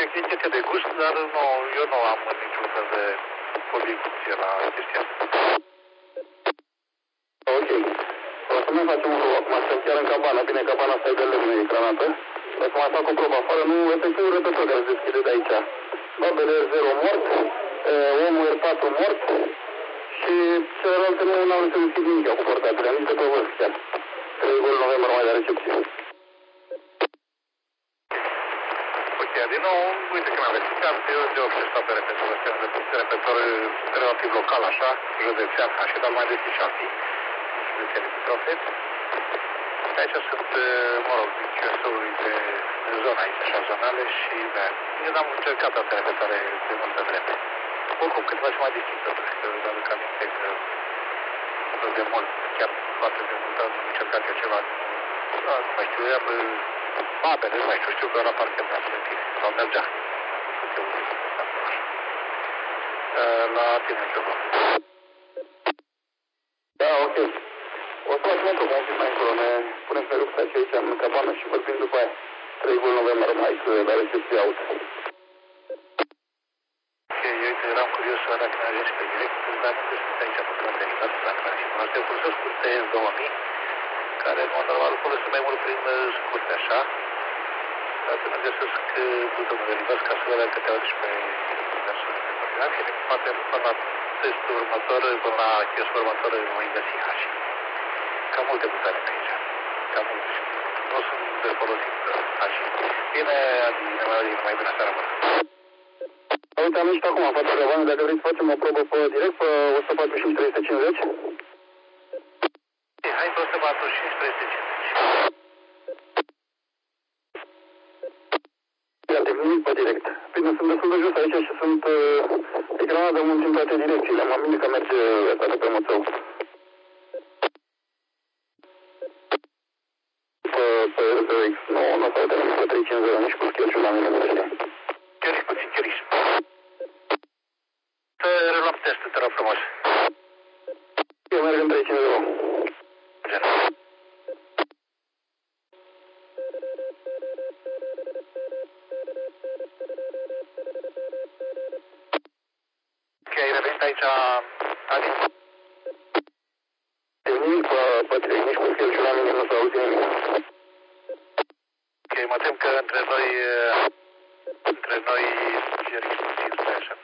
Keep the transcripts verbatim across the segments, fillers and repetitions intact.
etichete de gust, dar nu, eu nu am niciun fel de obiecție la chestia asta. Ok. O să mai facem un probă acum, suntem chiar în cabană, bine, cabana asta e de lemn ecranată. O să mai fac o probă afară, nu, ăsta e singurul rătător care se deschide de aici. Babele zero mort, omul R patru mort și celelalte nu au să deschid nimic cu portatele, nici de pe vârf chiar. trei noiembrie mai de recepție. Ok, din nou, uite că m-am verificat, eu de orice stau pe repetor, ăsta e un repetor relativ local, așa, județean, așa, dar mai deschis și alții, județeni limitrofe. Aici sunt, mă rog, C S-uri de, de zona aici, așa, zonale și, da, eu n-am încercat alte repetoare de multă vreme. Oricum, câteva se mai deschid, totuși, că îmi aduc aminte că de mult, chiar foarte de mult, am încercat eu ceva, da, nu mai știu, eram babele, nu mai știu, știu că la parcă merge, în fine, sau mergea. La tine, ce vă? Da, ok. O să facem într-o un pic mai încolo, ne punem pe rupta aici în cabană și vorbim după aia. trei noiembrie mai la recepție auto. Ok, eu uite, eram curios să dacă ne ajungi pe direct, dar nu sunt aici, nu sunt derivat, dacă ne ajungi. Asta e cursor scurt T S două mii, care, în mod normal, folosesc mai mult prin scurte, așa. Dar să nu găsesc butonul derivat ca să vedem că te auzi pe versul de coordinat. Poate până la testul următor, până la testul următor, voi găsi hași. Cam multe butoane pe aici. Cam multe și nu sunt de folosit hași. Bine, Adi, ne mai auzim, mai bună seara, bună. Uite, am ieșit acum, față de bani, dacă vrei să facem o probă pe direct, pe o sută patruzeci și cinci trei sute cincizeci. Hai pe o sută patruzeci și cinci trei sute cincizeci. Iată, nimic pe direct. Bine, sunt destul de jos aici și sunt uh, ecranat de munți în toate direcțiile. Mă minte că merge asta de pe mățău. Pe, pe R D X, nu, nu pe R D X, pe trei cincizeci, nici cu schel și la mine, nu știu. Chiariși puțin, chiariși. Să reluăm testul, te rog frumos. Eu merg în trei cincizeci. Gen. Ok, ai revenit aici, Adi? Nimic pe, pe trei, nici cu schel și la mine, nu s-a auzit nimic. Ok, mă tem că între noi, între noi, chiariși puțin, stai așa.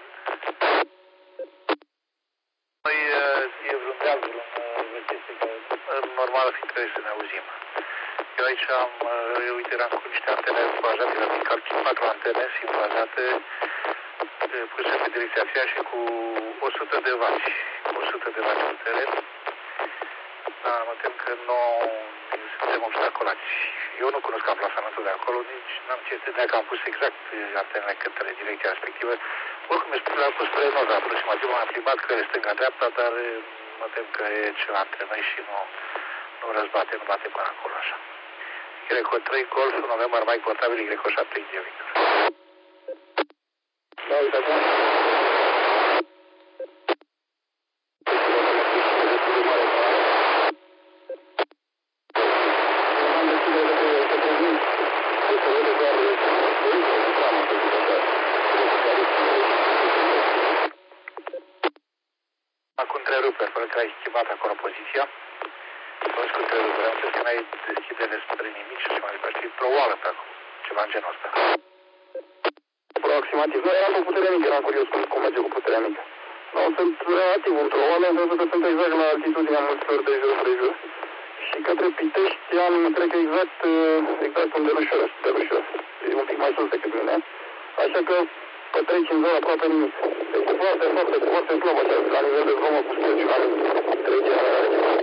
Noi e vreun deal, vreun chestie care normal fi trebuie să ne auzim. Eu aici am, eu uite, eram cu niște antene bazate, la Mical, patru antene simulate, puse pe direcția aceea și cu o sută de vați, o sută de vați putere. Dar mă tem că nu suntem obstacolați. Eu nu cunosc amplasamentul de acolo, nici n-am ce să că am pus exact antenele către direcția respectivă. Oricum, le-am pus spre nord, aproximativ, am plimbat către stânga-dreapta, dar mă tem că e ceva între noi și nu, nu răzbate, nu bate până acolo, așa. Greco trei, Golf, noiembrie, mai portabil, Greco șapte, India, Victor. Da, uite acum. Acum întreruperi, fără că ai schimbat acolo poziția. Toți cu întreruperi, am că n-ai deschidere spre nimic și mai departe. E pro oală pe acolo, ceva în genul ăsta. Aproximativ. Nu, eram cu putere mică, eram curios cum, cum merge cu puterea mică. Nu, sunt relativ într-o oală, pentru că sunt exact la altitudinea mulților de jos, de jos. Și către Pitești am, cred că exact, exact unde Rușor, de Rușor. E un pic mai sus decât mine. Așa că pe trei cincizeci aproape nimic. Este foarte, foarte, foarte slab așa, la nivel de zomă cu schel și la trecerea la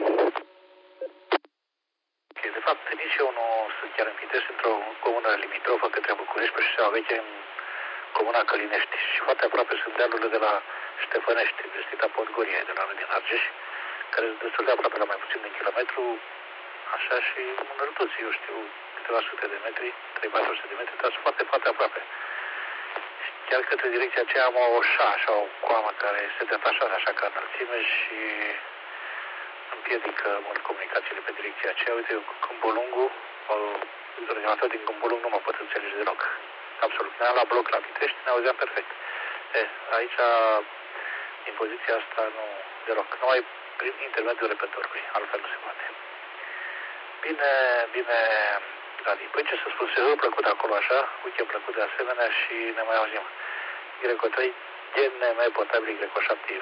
Ok, de fapt, nici eu nu sunt chiar în Pitești, într-o comună limitrofă către București, pe șoseaua veche în comuna Călinești. Și foarte aproape sunt dealurile de la Ștefănești, vestita Podgorie, de la din Argeș, care sunt destul de aproape, la mai puțin de un kilometru, așa, și înărtuți, eu știu, câteva sute de metri, trei patru sute de metri, dar sunt foarte, foarte aproape. Și chiar către direcția aceea am o șa, așa, o coamă care se detașează așa ca înălțime și împiedică mult comunicațiile pe direcția aceea. Uite, eu cu Câmpul Lungu, regenerator din Câmpul Lung nu mă pot înțelege deloc. absolut. Ne-am la bloc la Pitești, ne auzeam perfect. E, aici, din poziția asta, nu deloc. Numai prin intermediul repetorului, altfel nu se poate. Bine, bine, Adi. Păi ce să spun, sezonul plăcut acolo așa, weekend plăcut de asemenea și ne mai auzim. Greco trei, gene mai potabili Greco șapte.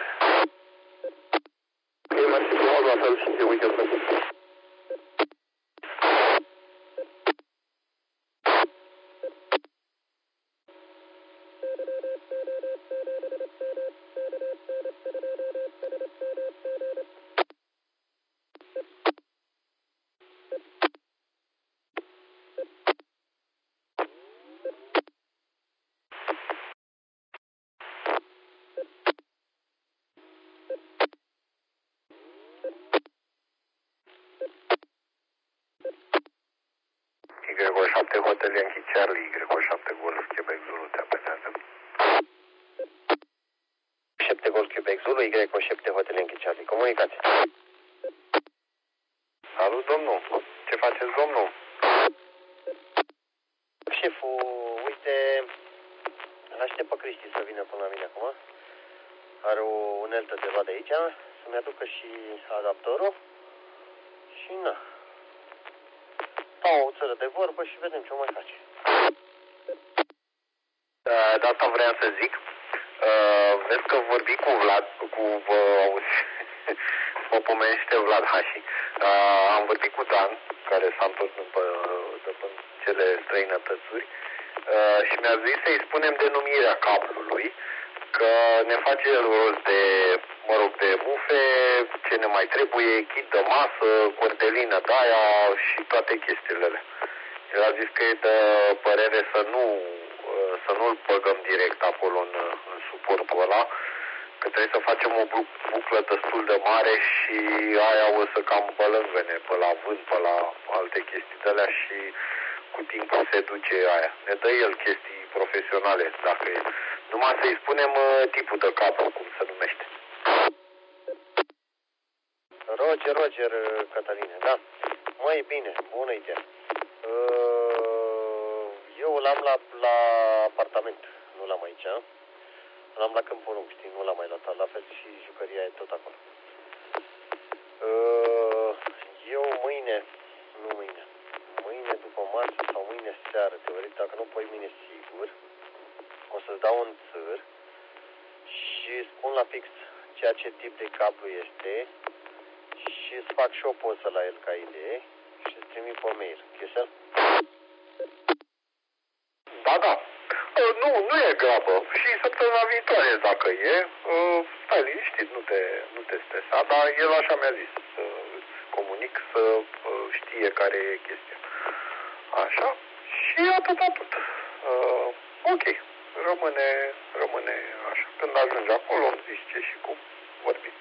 Ok, mersi frumos, la fel și de weekend plăcut. Greco șapte Hotel Yankee Charlie, Greco șapte Golf Quebec Zulu, te apetează. șapte Golf Quebec Zulu, Greco șapte Hotel Yankee Charlie, comunicați. Salut, domnul. Ce faceți, domnul? Șeful, uite, îl aștept pe Cristi să vină până la mine acum. Are o uneltă de luat de aici, să-mi aducă și adaptorul. Și na. Stau o țără de vorbă și vedem ce o mai face. Uh, de asta vreau să zic. Uh, vezi că vorbi cu Vlad, cu, uh, auzi, mă pomenește Vlad Hași. Uh, am vorbit cu Dan, care s-a întors după, după cele străinătățuri, uh, și mi-a zis să-i spunem denumirea cablului, că ne face el rost de, mă rog, de mufe, ce ne mai trebuie, kit de masă, cordelină de aia și toate chestiile alea. El a zis că e de părere să nu, să nu-l băgăm direct acolo în, în suportul ăla, că trebuie să facem o buclă destul de mare și aia o să cam bălângăne pe la vânt, pe la alte chestii de alea și cu timpul se duce aia. Ne dă el chestii profesionale, dacă e. Numai să-i spunem tipul de cablu, cum se numește. Roger, Roger, Cătăline, da. Măi, bine, bună idee. Eu l-am la, la apartament, nu l-am aici. L-am la Câmpul Lung, știi, nu l-am mai luat, la fel și jucăria e tot acolo. Eu mâine, nu mâine, mâine după masă sau mâine seară, teoretic, dacă nu pui mine sigur, o să-ți dau un țăr și spun la fix ceea ce tip de cablu este și îți fac și o poză la el ca idee și îți trimit pe mail. Chestia? Da, da. Uh, nu, nu e grabă. Și săptămâna viitoare, dacă e, uh, stai liniștit, nu te, nu te stresa, dar el așa mi-a zis, să îți comunic, să uh, știe care e chestia. Așa. Și atât, atât. Uh, ok. Rămâne, rămâne așa. Când ajungi acolo, îmi zici ce și cum vorbim.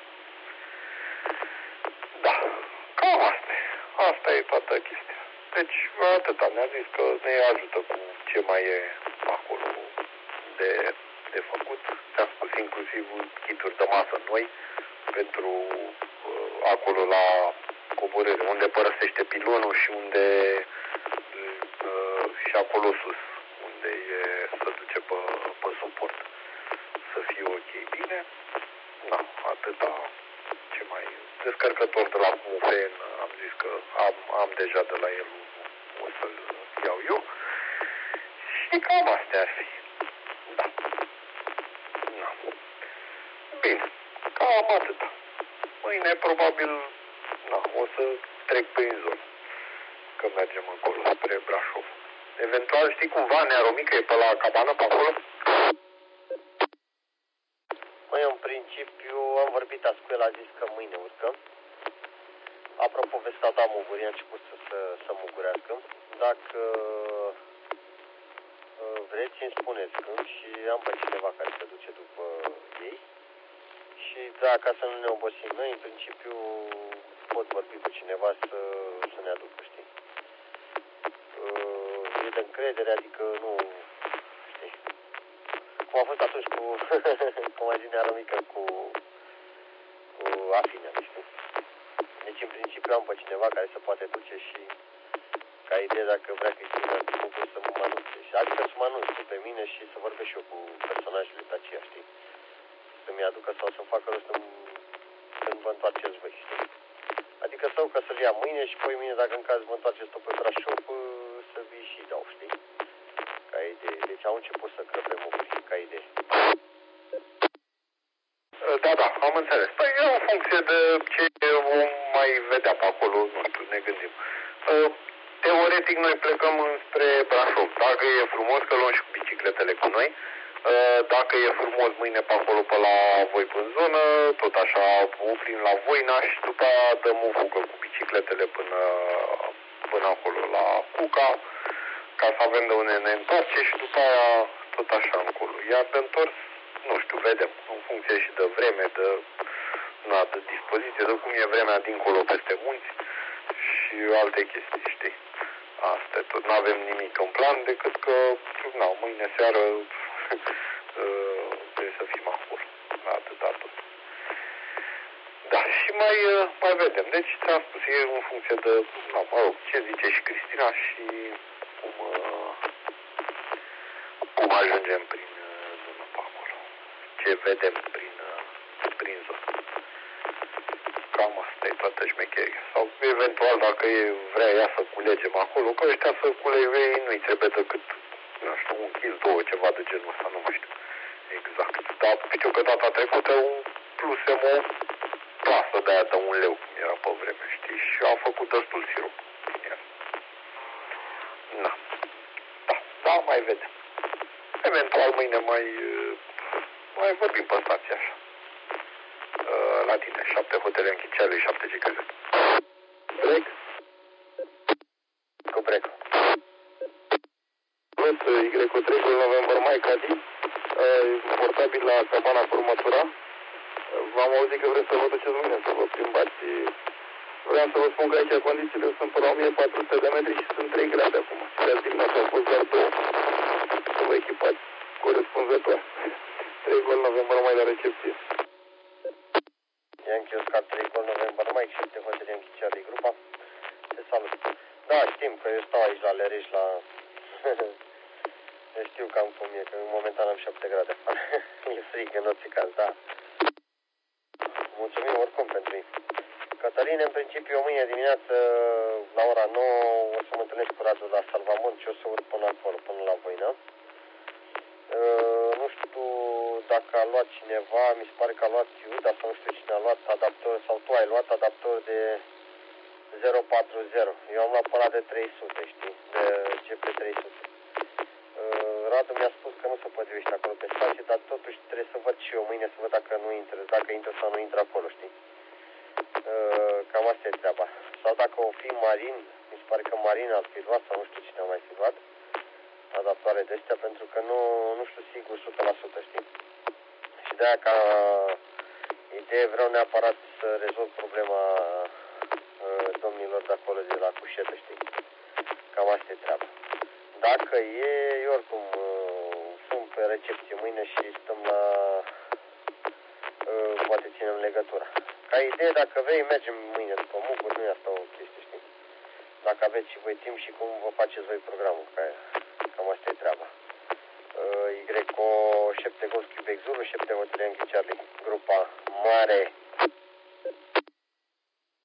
Da. Cam asta e. Asta e toată chestia. Deci, atâta. Ne-a zis că ne ajută cu ce mai e acolo de, de făcut. Ți-am spus inclusiv kituri de masă noi pentru uh, acolo la coborâre, unde părăsește pilonul și unde uh, și acolo sus, unde e să duce pe, pe suport. Să fie ok, bine. Da, atâta. Ce mai... Descărcător de la Mufen, am zis că am, am deja de la el, o să-l iau eu. Și cam astea ar fi. Da. Da. Bine. Cam atâta. Mâine probabil, na, o să trec prin zonă. Că mergem încolo spre Brașov. Eventual, știi cumva, Nea Romică e pe la cabană pe acolo? Măi, în principiu am vorbit azi cu el, a zis că mâine urcăm. Apropo, vezi că da muguri, a început să, să, să mugurească. Dacă uh, vreți, îmi spuneți când și am pe cineva care se duce după ei. Și da, ca să nu ne obosim noi, în principiu pot vorbi cu cineva să, să ne aducă, știi? Uh, e de încredere, adică nu, știi? Cum a fost atunci cu, cum a zis Nea Romică, cu, cu Afina, știi? Deci, în principiu, am pe cineva care se poate duce și, ca idee, dacă vrea Cristina, nu pot să mă anunțe. Adică să mă anunțe, pe mine și să vorbesc și eu cu personajele pe aceea, știi? Să-mi aducă sau să-mi facă rost în, când vă întoarceți voi, știi? Adică sau că să-l ia mâine și poi mine, dacă în caz mă întoarceți tot pe Brașov, să vii și dau, știi? Ca idee. Deci au început să crăpe mobili, ca idee. Da, da, am înțeles. Păi e în funcție de ce vom mai vedea pe acolo, nu știu, ne gândim. Teoretic noi plecăm spre Brașov. Dacă e frumos, că luăm și cu bicicletele cu noi. Dacă e frumos mâine pe acolo, pe la voi în zonă, tot așa oprim la Voina și după aia dăm o fugă cu bicicletele până, până acolo la Cuca, ca să avem de unde ne întoarce și după aia tot așa încolo. Iar de întors, nu știu, vedem, în funcție și de vreme, de, na, de dispoziție, de cum e vremea dincolo peste munți și alte chestii, știi. Asta e tot, n-avem nimic în plan decât că, na, mâine seară trebuie să fim acolo, la atâta tot. Da, și mai, mai vedem. Deci, ți-am spus, e în funcție de, na, mă rog, ce zice și Cristina și cum, cum ajungem prin zonă pe acolo. Ce vedem prin, prin zonă. Cam asta e toată șmecheria. Sau, eventual, dacă e, vrea ea să culegem acolo, că ăștia să culege nu-i trebuie decât, nu știu, un kil, două, ceva de genul ăsta, nu mai știu exact. Dar știu că data trecută un plusem o plasă de aia de un leu, cum era pe vreme, știi, și a făcut destul sirup din el. Na. Da, da, mai vedem. Eventual mâine mai, mai vorbim pe stație așa. La tine, șapte hotele în Chiceale, șapte G K Z. Break? Cu break. Plus Y trei November Mike Adi, portabil la cabana cu următura. V-am auzit că vreți să vă duceți mâine, să vă plimbați. Vreau să vă spun că aici condițiile sunt până la o mie patru sute de metri și sunt trei grade acum. Și de dimineața au fost doar două. Să vă echipați corespunzător. trei Gol November mai la recepție. Yankee Oscar trei Gol November Mike, șapte hotele în Chiceale, grupa. Te salut. Da, știm că eu stau aici la Lereș, la... Eu știu cam cum e, că momentan am șapte grade afară. E frică, nu ți caz, da. Mulțumim oricum pentru ei. Cătăline, în principiu, mâine dimineață, la ora nouă, o să mă întâlnesc cu Radu la Salvamont și o să urc până acolo, până la Voina. Uh, nu știu dacă a luat cineva, mi se pare că a luat Iuda sau nu știu cine a luat adaptor, sau tu ai luat adaptor de zero patru zero. Eu am luat pe ăla de trei sute, știi, de G P trei sute. Uh, Radu mi-a spus că nu se potrivește acolo pe stație, dar totuși trebuie să văd și eu mâine, să văd dacă nu intră, dacă intră sau nu intră acolo, știi. Uh, cam asta e treaba. Sau dacă o fi Marin, mi se pare că Marin ar fi luat sau nu știu cine a mai fi luat adaptoare de astea, pentru că nu, nu știu sigur o sută la sută, știi. Și de-aia ca idee vreau neapărat să rezolv problema uh, domnilor de acolo de la cușetă, știi. Cam asta e treaba. Dacă e, eu oricum uh, sunt pe recepție mâine și stăm la... Uh, poate ținem legătura. Ca idee, dacă vrei, mergem mâine după Mugur, nu e asta o chestie, știi? Dacă aveți și voi timp și cum vă faceți voi programul, ca cam asta e treaba. Uh, Y O șapte Golf Quebec Zulu, șapte Hotel Yankee Charlie, grupa mare.